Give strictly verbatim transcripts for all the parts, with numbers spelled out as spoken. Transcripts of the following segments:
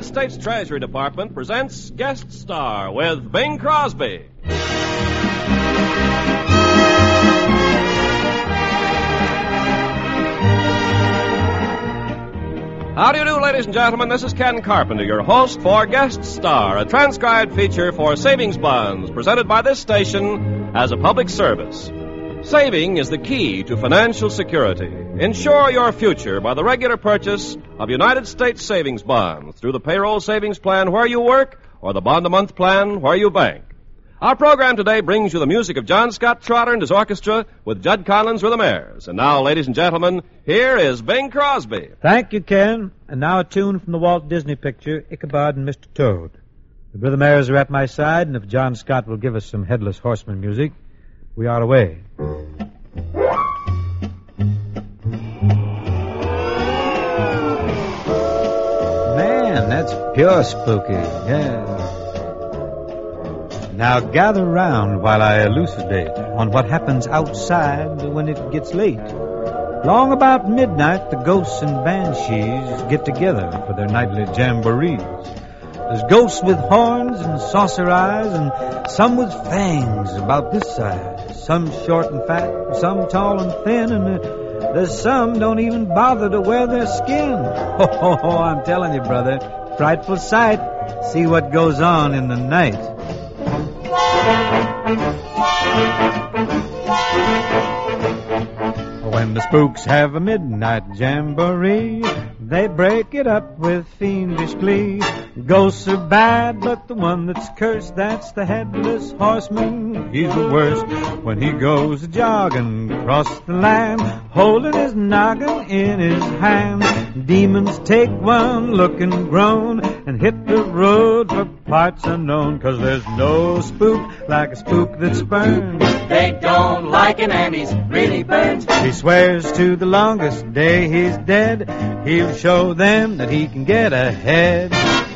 United States Treasury Department presents Guest Star with Bing Crosby. How do you do, ladies and gentlemen? This is Ken Carpenter, your host for Guest Star, a transcribed feature for savings bonds presented by this station as a public service. Saving is the key to financial security. Ensure your future by the regular purchase of United States savings bonds through the payroll savings plan where you work or the bond-a-month plan where you bank. Our program today brings you the music of John Scott Trotter and his orchestra with Judd Collins with the Mares. And now, ladies and gentlemen, here is Bing Crosby. Thank you, Ken. And now a tune from the Walt Disney picture, Ichabod and Mister Toad. The Brother Mares are at my side, and if John Scott will give us some Headless Horseman music, we are away. Man, that's pure spooky, yeah. Now gather round while I elucidate on what happens outside when it gets late. Long about midnight, the ghosts and banshees get together for their nightly jamborees. There's ghosts with horns and saucer eyes, and some with fangs about this size. Some short and fat, some tall and thin, and uh, there's some don't even bother to wear their skin. Oh, I'm telling you, brother, frightful sight. See what goes on in the night. When the spooks have a midnight jamboree, they break it up with fiendish glee. Ghosts are bad, but the one that's cursed, that's the Headless Horseman. He's the worst when he goes jogging across the land, holding his noggin in his hand. Demons take one look and groan and hit the road for parts unknown, 'cause there's no spook like a spook that's burned. They don't like him and he's really burned. He swears to the longest day he's dead, he'll show them that he can get ahead.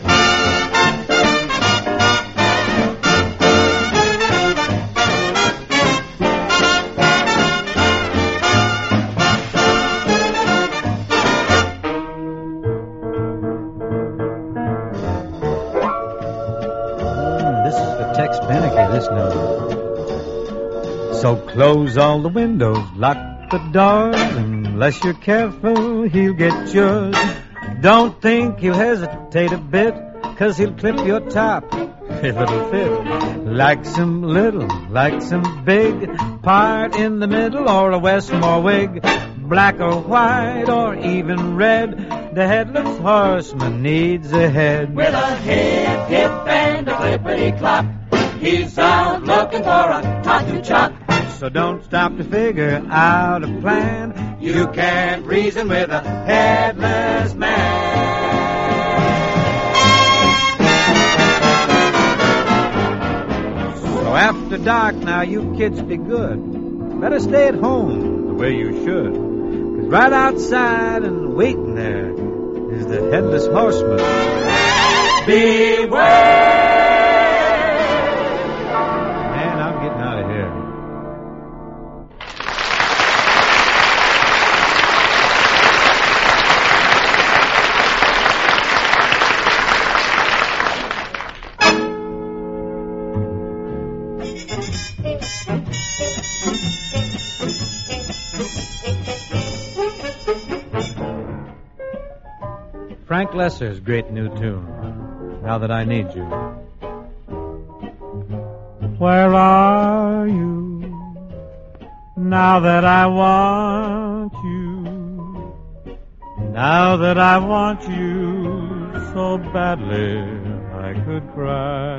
This is for Tex Beneke, this note. So close all the windows, lock the doors, unless you're careful, he'll get yours. Don't think he'll hesitate a bit, 'cause he'll clip your top if it'll fit. Like some little, like some big, part in the middle or a Westmore wig. Black or white or even red, the Headless Horseman needs a head. With a hip, hip, and a clippity-clop, he's out looking for a tot to chop. So don't stop to figure out a plan. You can't reason with a headless man. So after dark now, you kids be good. Better stay at home the way you should. 'Cause right outside and waiting there is the Headless Horseman. Beware! Man, I'm getting out of here. Frank Lesser's great new tune, Now That I Need You. Where are you, now that I want you, now that I want you so badly I could cry.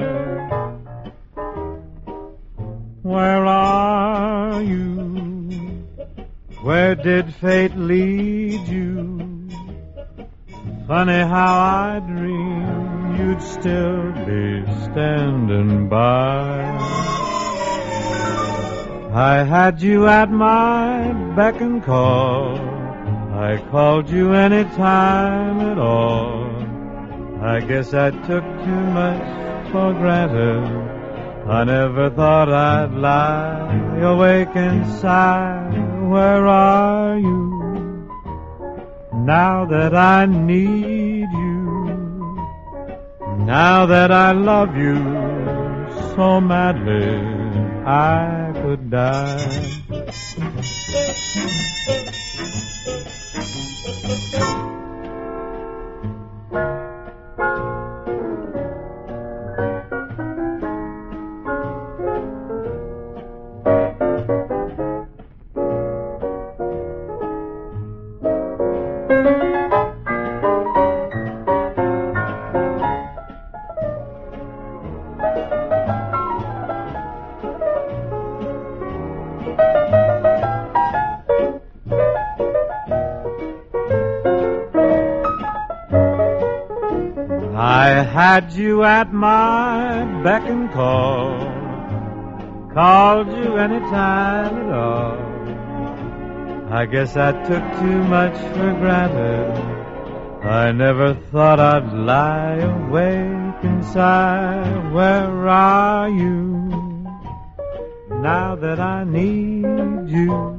Where are you, where did fate lead you? Funny how I dreamed you'd still be standing by. I had you at my beck and call. I called you any time at all. I guess I took too much for granted. I never thought I'd lie awake and sigh. Where are you, now that I need you? Now that I love you so madly, I could die. I had you at my beck and call, called you any time at all. I guess I took too much for granted. I never thought I'd lie awake and sigh. Where are you now that I need you?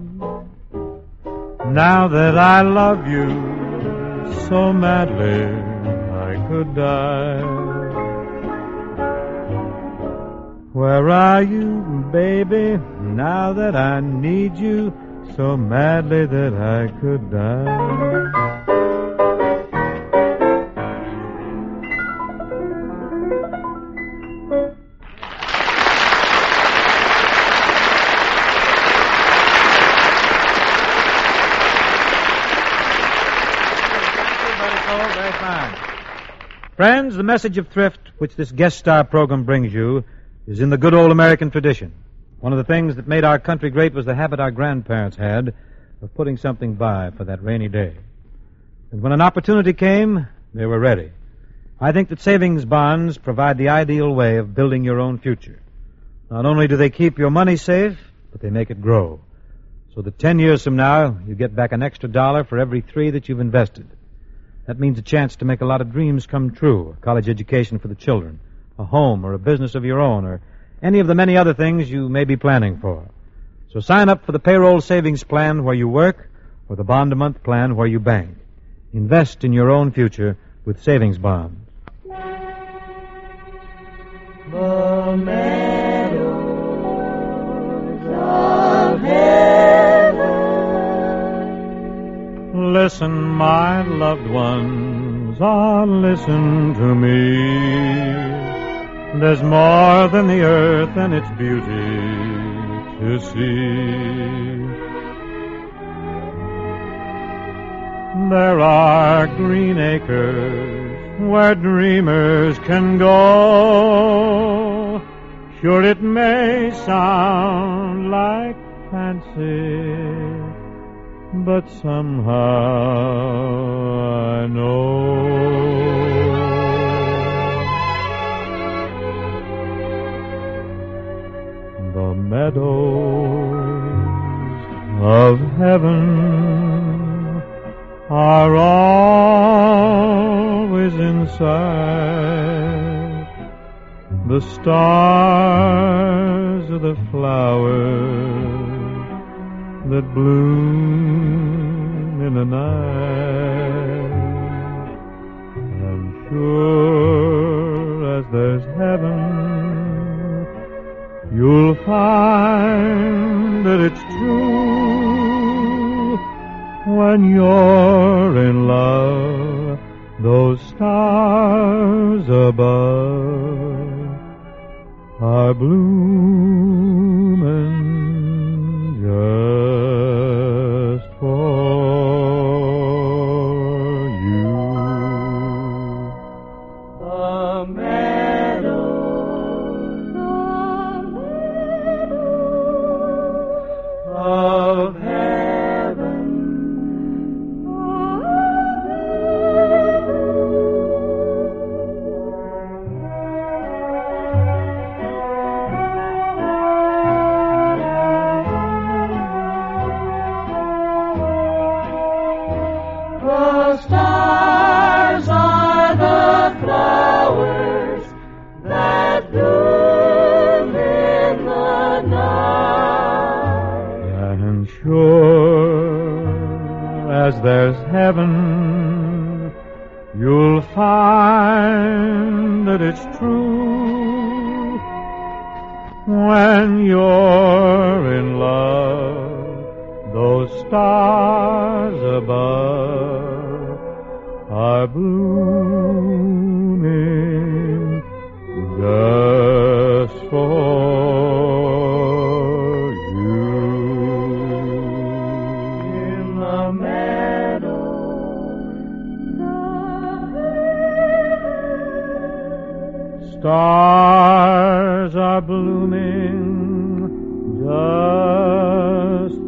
Now that I love you so madly, I could die. Where are you, baby, now that I need you so madly that I could die? Very fine. Friends, the message of thrift which this guest star program brings you is in the good old American tradition. One of the things that made our country great was the habit our grandparents had of putting something by for that rainy day. And when an opportunity came, they were ready. I think that savings bonds provide the ideal way of building your own future. Not only do they keep your money safe, but they make it grow. So that ten years from now, you get back an extra dollar for every three that you've invested. That means a chance to make a lot of dreams come true, a college education for the children, a home or a business of your own, or any of the many other things you may be planning for. So sign up for the payroll savings plan where you work or the bond-a-month plan where you bank. Invest in your own future with savings bonds. The meadows of heaven. Listen, my loved ones, ah, listen to me. There's more than the earth and its beauty to see. There are green acres where dreamers can go. Sure, it may sound like fancy, but somehow I know the meadows of heaven are always in sight. The stars are the flowers that bloom in the night. And sure as there's heaven, you'll find that it's true. When you're in love, those stars above are blooming just for you. The meadows, the meadows of heaven. The stars are the flowers that bloom in the night. And sure as there's heaven, you'll find that that it's true. When you're in love, those stars above are blooming just for you. In the meadow, stars are blooming just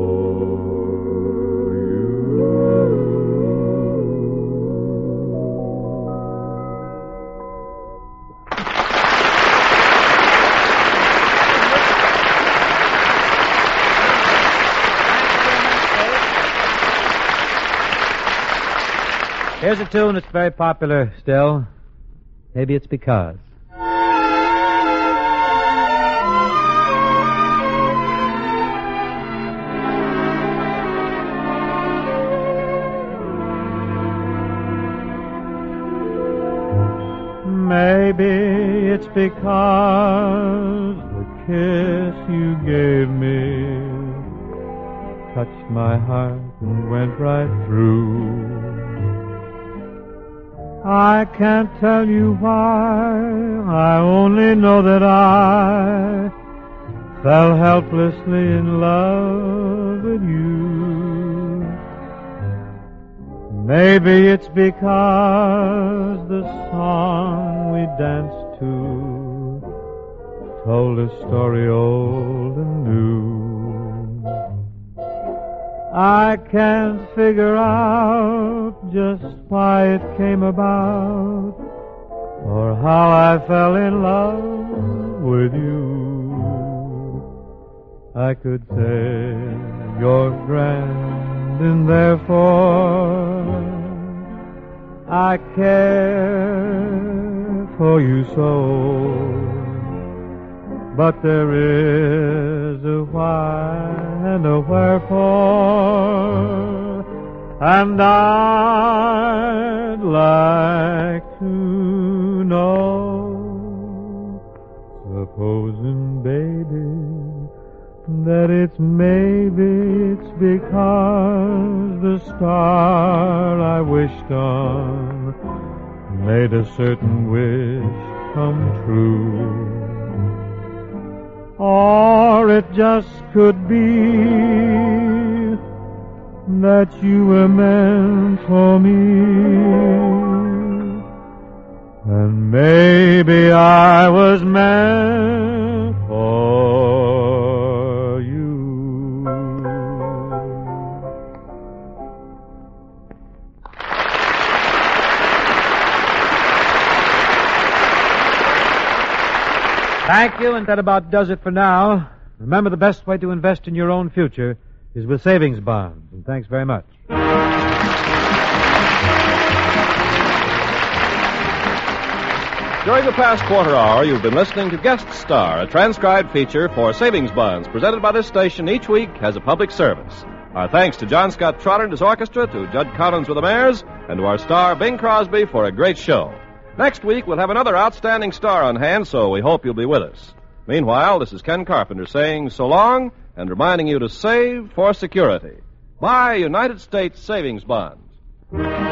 for you. Here's a tune that's very popular still. Maybe it's because. Maybe it's because the kiss you gave me touched my heart and went right through. I can't tell you why, I only know that I fell helplessly in love with you. Maybe it's because the song we danced to told a story old and new. I can't figure out just why it came about or how I fell in love with you. I could say you're grand and therefore I care for you so. But there is a why and a wherefore, and I'd like to know. Supposing, baby, that it's maybe it's because the star I wished on made a certain wish come true. Or it just could be that you were meant for me, and maybe I was meant for you. Thank you, and that about does it for now. Remember, the best way to invest in your own future is with savings bonds. And thanks very much. During the past quarter hour, you've been listening to Guest Star, a transcribed feature for savings bonds presented by this station each week as a public service. Our thanks to John Scott Trotter and his orchestra, to Judd Collins with the Mares, and to our star, Bing Crosby, for a great show. Next week, we'll have another outstanding star on hand, so we hope you'll be with us. Meanwhile, this is Ken Carpenter saying so long and reminding you to save for security. Buy United States savings bonds.